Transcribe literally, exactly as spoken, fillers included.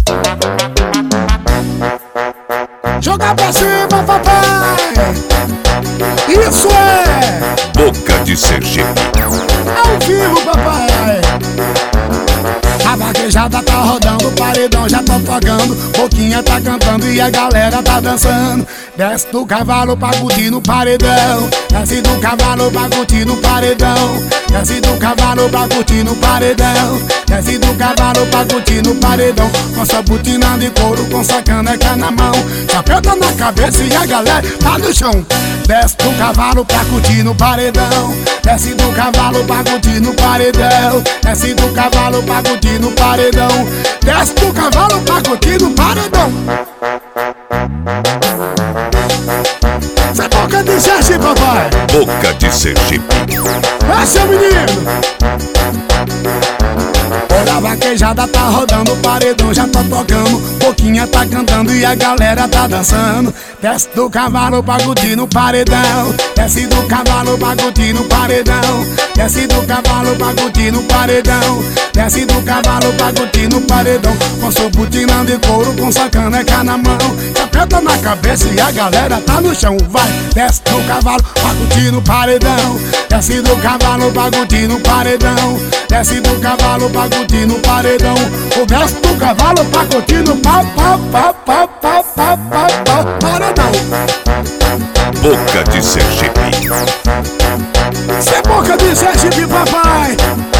Joga pra cima, papai! Isso é Boca de Sergipe. ao vivo, papai! A vaquejada tá rodando, o paredão já tá tocando, Boquinha tá cantando e a galera tá dançando. Desce do cavalo pra curtir no paredão, desce do cavalo pra curtir no paredão, desce do cavalo pra curtir no paredão, desce do cavalo pra curtir no paredão. Com essa botina de couro, com essa caneca na mão, chapéu na cabeça e a galera tá no chão. Desce do cavalo pra curtir no paredão, desce do cavalo pra curtir no paredão, desce do cavalo pra curtir no paredão, desce do cavalo pra curtir no paredão. Cê é boca de Sergipe, papai! Boca de Sergipe. Vai, seu menino! Olha, a vaquejada tá rodando, o paredão já tá tocando, Boquinha tá cantando e a galera tá dançando. Desce do cavalo pra curtir no paredão, desce do cavalo pra curtir no paredão, desce do cavalo pra curtir no paredão, desce do cavalo pra curtir no paredão. Com seu botina de couro, com sua caneca na mão, chapéu tá na cabeça e a galera tá no chão. Vai, desce do cavalo pra curtir no paredão, desce do cavalo pra curtir no paredão, desce do cavalo pra curtir no paredão. O desce do cavalo pra curtir no pau, pau, pau, pau, pau, pau, pau, pau, paredão. Boca de Sergipe. Cê é boca de Sergipe, papai!